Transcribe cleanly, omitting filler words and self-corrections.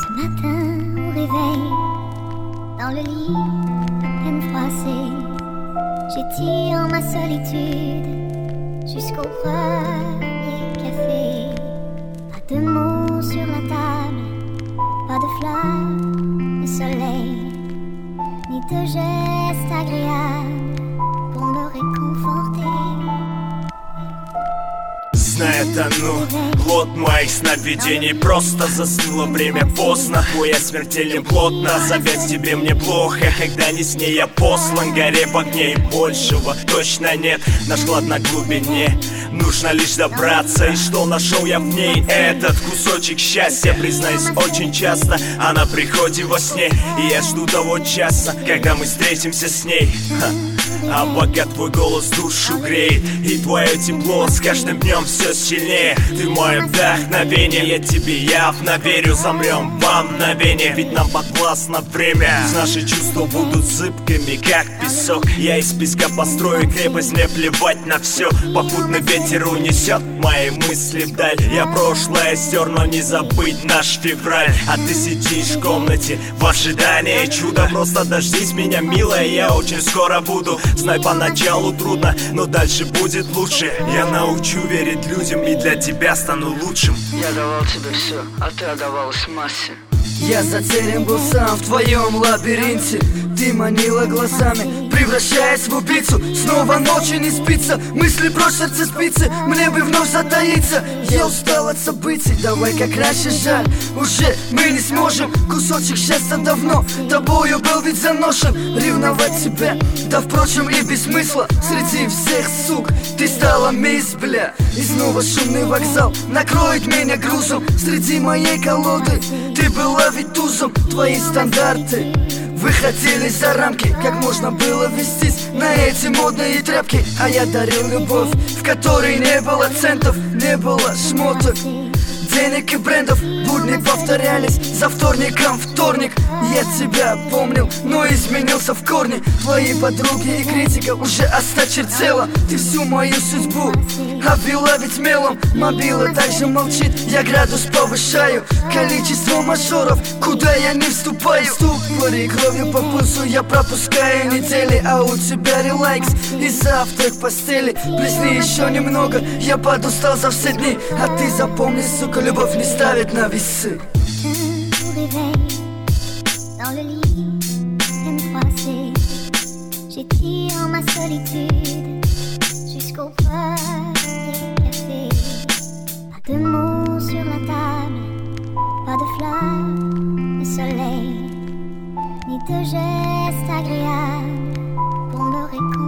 Ce matin au réveil, dans le lit à peine froissé, j'étire ma solitude jusqu'au premier café. Pas de mots sur la table, pas de fleurs de soleil, ni de gestes agréables pour me réconforter. Знает оно, плод моих сновидений. Просто заснуло время поздно, я смертельно плотно. Завет тебе мне плохо, когда не с ней я послан. Горе в огне и большего точно нет. Наш клад на глубине, нужно лишь добраться. И что нашел я в ней? Этот кусочек счастья. Признаюсь, очень часто она приходит во сне, и я жду того часа, когда мы встретимся с ней. А пока твой голос душу греет, и твое тепло с каждым днем все сильнее. Ты мое вдохновение, я тебе явно верю. Замрем во мгновение, ведь нам подвластно время. Наши чувства будут зыбкими, как песок. Я из песка построю крепость, мне плевать на все. Попутный ветер унесет мои мысли вдаль. Я прошлое стер, но не забыть наш февраль. А ты сидишь в комнате в ожидании чуда. Просто дождись меня, милая, я очень скоро буду. Знай, поначалу трудно, но дальше будет лучше. Я научу верить людям и для тебя стану лучшим. Я давал тебе все, а ты отдавалась массе. Я затерян был сам в твоем лабиринте. Ты манила глазами, превращаясь в убийцу. Снова ночью не спится, мысли прочь, сердце спицы. Мне бы вновь затаиться, я устал от событий. Давай как раньше, жаль, уже мы не сможем. Кусочек счастья давно тобою был ведь заношен. Ревновать тебя, да впрочем и без смысла. Среди всех сук ты стала мисс, бля. И снова шумный вокзал накроет меня грузом. Среди моей колоды ты была ведь тузом. Твои стандарты выходили за рамки. Как можно было вестись на эти модные тряпки? А я дарил любовь, в которой не было центов, не было шмоток, денег и брендов. Будни повторялись за вторником вторник. Я тебя помнил, но изменился в корне. Твои подруги и критика уже осточертела. Ты всю мою судьбу обвела ведь мелом. Мобила также молчит, я градус повышаю. Количество мажоров, куда я не вступаю. Ступори кровью по пульсу я пропускаю недели. А у тебя релакс и завтрак в постели. Плесни еще немного, я подустал за все дни. А ты запомни, сука, любовь не ставит на весы. Dans le lit, peine froissée, j'étire ma solitude jusqu'au premier café. Pas de mots sur la table, pas de fleurs de soleil, ni de gestes agréables pour me réconforter.